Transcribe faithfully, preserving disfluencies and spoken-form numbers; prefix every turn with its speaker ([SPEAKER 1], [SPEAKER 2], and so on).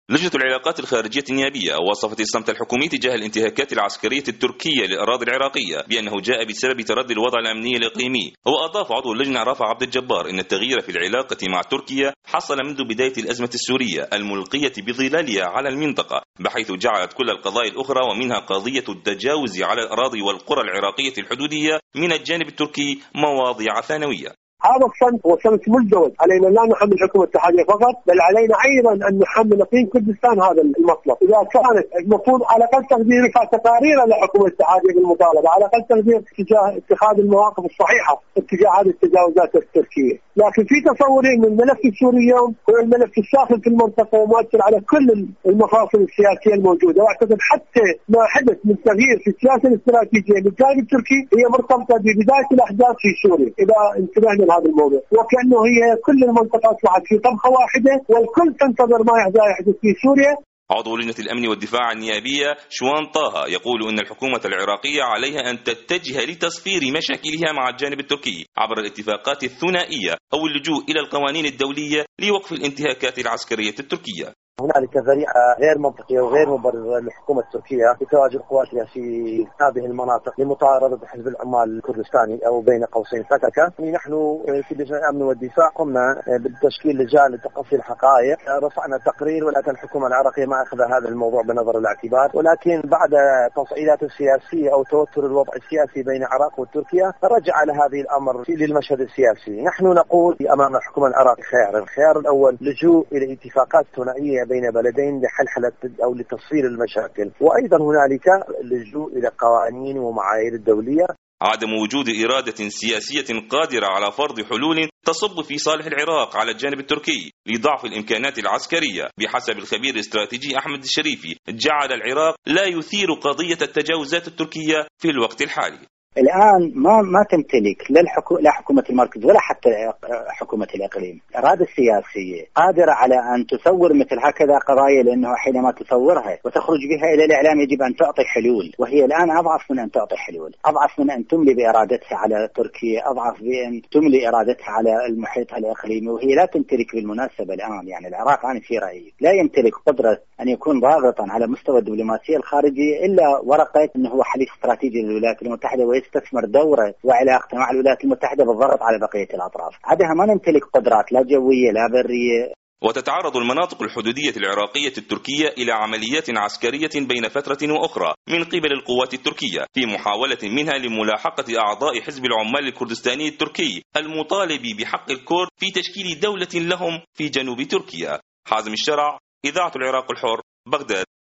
[SPEAKER 1] لجنة العلاقات الخارجية النيابية وصفت الصمت الحكومي تجاه الانتهاكات العسكرية التركية للأراضي العراقية بأنه جاء بسبب تردي الوضع الأمني الإقليمي. وأضاف عضو اللجنة رافع عبد الجبار أن التغيير في العلاقة مع تركيا حصل منذ بداية الأزمة السورية الملقية بظلالها على المنطقة، بحيث جعلت كل القضايا الأخرى ومنها قضية التجاوز على الأراضي والقرى العراقية الحدودية من الجانب التركي مواضيع ثانوية.
[SPEAKER 2] هذا الصمت هو صمت مزدوج، علينا لا نحمل الحكومة الاتحادية فقط، بل علينا أيضا أن نحمل إقليم كردستان هذا المطلب. إذا كانت المفروض على أقل تقدير رفع تقارير للحكومة الاتحادية بالمطالبة، على أقل تقدير تجاه اتخاذ المواقف الصحيحة اتجاه هذه التجاوزات التركية. لكن في تصوري أن الملف السوري اليوم هو الملف الساخن في المنطقة ومؤثر على كل المفاصل السياسية الموجودة، وأعتقد حتى ما حدث من تغيير في السياسة الاستراتيجية للجانب التركي هي مرتبطة ببداية الأحداث في سوريا. إذا انتبهنا هذا الموضوع، وكأنه هي كل المنطقة أصبحت في طبخة واحدة والكل تنتظر ما يحدث في سوريا.
[SPEAKER 1] عضو لجنة الأمن والدفاع النيابية شوان طه يقول أن الحكومة العراقية عليها أن تتجه لتصفير مشاكلها مع الجانب التركي عبر الاتفاقات الثنائية أو اللجوء إلى القوانين الدولية لوقف الانتهاكات العسكرية التركية.
[SPEAKER 3] هنالك ذريعة غير منطقية وغير مبررة للحكومة التركية بتواجد قواتها في هذه المناطق لمطاردة حزب العمال الكردستاني أو بين قوسين فككة. نحن في لجنة الأمن والدفاع قمنا بالتشكيل لجان لتقصي الحقائق، رفعنا تقرير، ولكن الحكومة العراقية ما أخذ هذا الموضوع بنظر الاعتبار، ولكن بعد تصعيدات السياسية أو توتر الوضع السياسي بين العراق وتركيا رجع لهذه الأمر للمشهد السياسي. نحن نقول أمام الحكومة العراقية خيار، الخيار الأول لجوء إلى اتفاقات ثنائية بين بلدين لحلحلة أو لتصفير المشاكل، وأيضا هنالك اللجوء إلى قوانين ومعايير الدولية.
[SPEAKER 1] عدم وجود إرادة سياسية قادرة على فرض حلول تصب في صالح العراق على الجانب التركي لضعف الإمكانات العسكرية بحسب الخبير الاستراتيجي أحمد الشريفي جعل العراق لا يثير قضية التجاوزات التركية في الوقت الحالي.
[SPEAKER 4] الآن ما ما تمتلك لا الحكو... لا حكومة المركز ولا حتى حكومة الإقليم الإرادة السياسية قادرة على أن تصور مثل هكذا قضايا، لأنه حينما تصورها وتخرج بها إلى الإعلام يجب أن تعطي حلول، وهي الآن أضعف من أن تعطي حلول، أضعف من أن تملي بإرادتها على تركيا، أضعف بأن تملي إرادتها على المحيط الإقليمي، وهي لا تمتلك بالمناسبة الآن. يعني العراق أنا في رأيي لا يمتلك قدرة أن يكون ضاغطا على مستوى الدبلوماسية الخارجية إلا ورقة أنه هو حليف استراتيجي للولايات المتحدة ويستثمر دوره وعلاقته مع الولايات المتحدة بالضغط على بقية الأطراف. عادها ما نمتلك قدرات لا جوية لا برية.
[SPEAKER 1] وتتعرض المناطق الحدودية العراقية التركية إلى عمليات عسكرية بين فترة وأخرى من قبل القوات التركية في محاولة منها لملاحقة أعضاء حزب العمال الكردستاني التركي المطالب بحق الكرد في تشكيل دولة لهم في جنوب تركيا. حازم الشرع، إذاعة العراق الحر، بغداد.